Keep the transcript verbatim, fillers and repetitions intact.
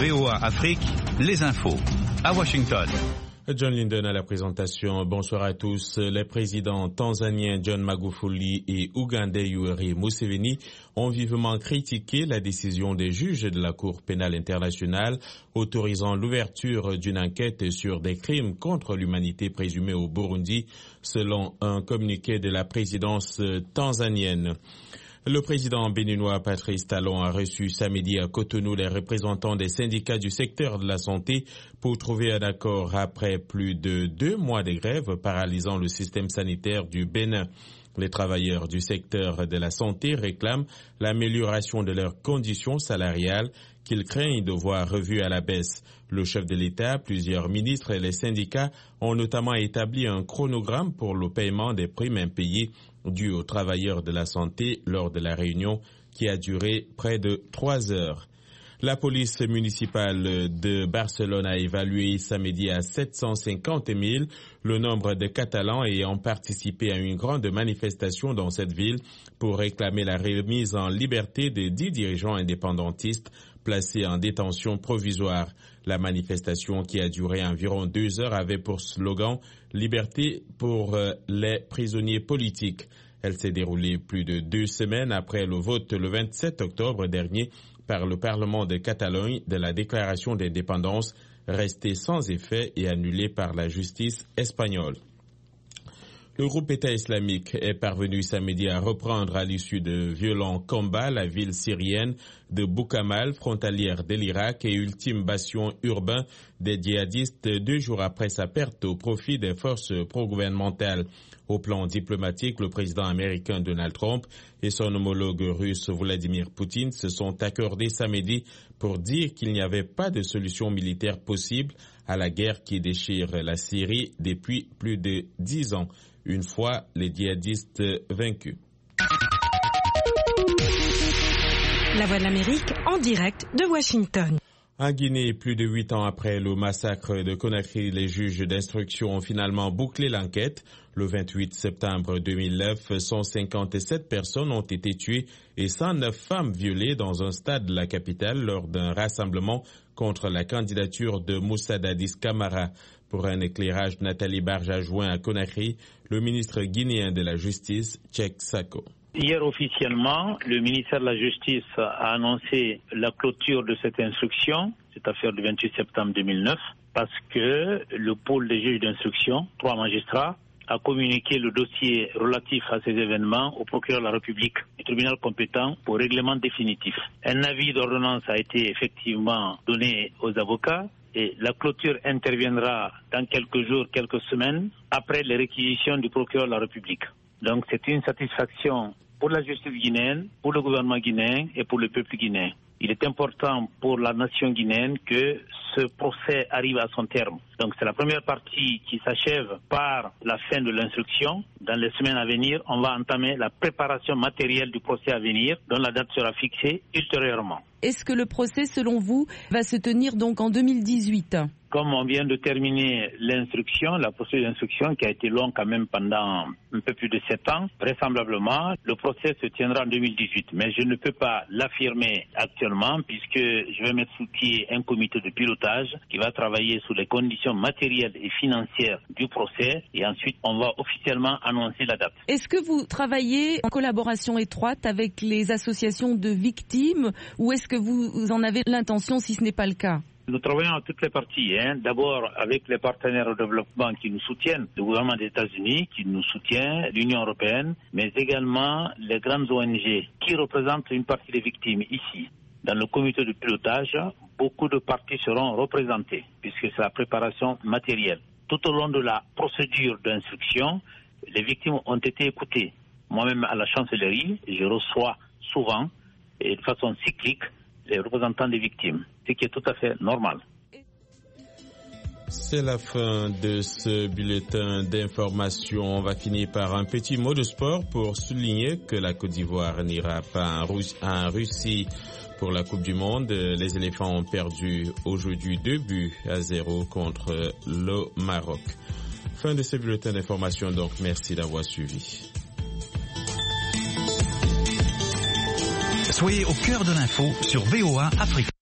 V O A Afrique, les infos. À Washington. John Linden à la présentation. Bonsoir à tous. Les présidents tanzaniens John Magufuli et ougandais Yoweri Museveni ont vivement critiqué la décision des juges de la Cour pénale internationale autorisant l'ouverture d'une enquête sur des crimes contre l'humanité présumés au Burundi, selon un communiqué de la présidence tanzanienne. Le président béninois Patrice Talon a reçu samedi à Cotonou les représentants des syndicats du secteur de la santé pour trouver un accord après plus de deux mois de grève paralysant le système sanitaire du Bénin. Les travailleurs du secteur de la santé réclament l'amélioration de leurs conditions salariales qu'ils craignent de voir revues à la baisse. Le chef de l'État, plusieurs ministres et les syndicats ont notamment établi un chronogramme pour le paiement des primes impayées dues aux travailleurs de la santé lors de la réunion qui a duré près de trois heures. La police municipale de Barcelone a évalué samedi à sept cent cinquante mille le nombre de Catalans ayant participé à une grande manifestation dans cette ville pour réclamer la remise en liberté de dix dirigeants indépendantistes placés en détention provisoire. La manifestation, qui a duré environ deux heures, avait pour slogan « Liberté pour les prisonniers politiques ». Elle s'est déroulée plus de deux semaines après le vote le vingt-sept octobre dernier par le Parlement de Catalogne de la déclaration d'indépendance restée sans effet et annulée par la justice espagnole. Le groupe État islamique est parvenu samedi à reprendre à l'issue de violents combats la ville syrienne de Boukamal, frontalière de l'Irak et ultime bastion urbain des djihadistes deux jours après sa perte au profit des forces pro-gouvernementales. Au plan diplomatique, le président américain Donald Trump et son homologue russe Vladimir Poutine se sont accordés samedi pour dire qu'il n'y avait pas de solution militaire possible à la guerre qui déchire la Syrie depuis plus de dix ans, une fois les djihadistes vaincus. La Voix de l'Amérique en direct de Washington. En Guinée, plus de huit ans après le massacre de Conakry, les juges d'instruction ont finalement bouclé l'enquête. Le vingt-huit septembre deux mille neuf, cent cinquante-sept personnes ont été tuées et cent neuf femmes violées dans un stade de la capitale lors d'un rassemblement contre la candidature de Moussa Dadis Camara. Pour un éclairage, Nathalie Barge a joint à Conakry le ministre guinéen de la Justice, Tchèque Sako. Hier, officiellement, le ministère de la Justice a annoncé la clôture de cette instruction, cette affaire du vingt-huit septembre deux mille neuf, parce que le pôle des juges d'instruction, trois magistrats, a communiqué le dossier relatif à ces événements au procureur de la République du tribunal compétent pour règlement définitif. Un avis d'ordonnance a été effectivement donné aux avocats et la clôture interviendra dans quelques jours, quelques semaines, après les réquisitions du procureur de la République. Donc c'est une satisfaction pour la justice guinéenne, pour le gouvernement guinéen et pour le peuple guinéen. Il est important pour la nation guinéenne que ce procès arrive à son terme. Donc c'est la première partie qui s'achève par la fin de l'instruction. Dans les semaines à venir, on va entamer la préparation matérielle du procès à venir, dont la date sera fixée ultérieurement. Est-ce que le procès, selon vous, va se tenir donc en deux mille dix-huit ? Comme on vient de terminer l'instruction, la procédure d'instruction qui a été longue quand même pendant un peu plus de sept ans, vraisemblablement, le procès se tiendra en deux mille dix-huit. Mais je ne peux pas l'affirmer actuellement puisque je vais mettre sous pied un comité de pilotage qui va travailler sur les conditions matérielles et financières du procès et ensuite on va officiellement annoncer la date. Est-ce que vous travaillez en collaboration étroite avec les associations de victimes ou est-ce que vous en avez l'intention si ce n'est pas le cas ? Nous travaillons à toutes les parties. Hein. D'abord avec les partenaires au développement qui nous soutiennent, le gouvernement des États-Unis qui nous soutient, l'Union européenne, mais également les grandes O N G qui représentent une partie des victimes ici. Dans le comité de pilotage, beaucoup de parties seront représentées puisque c'est la préparation matérielle. Tout au long de la procédure d'instruction, les victimes ont été écoutées. Moi-même à la chancellerie, je reçois souvent et de façon cyclique les représentants des victimes, ce qui est tout à fait normal. C'est la fin de ce bulletin d'information. On va finir par un petit mot de sport pour souligner que la Côte d'Ivoire n'ira pas en Russie pour la Coupe du Monde. Les éléphants ont perdu aujourd'hui deux buts à zéro contre le Maroc. Fin de ce bulletin d'information, donc merci d'avoir suivi. Soyez au cœur de l'info sur V O A Afrique.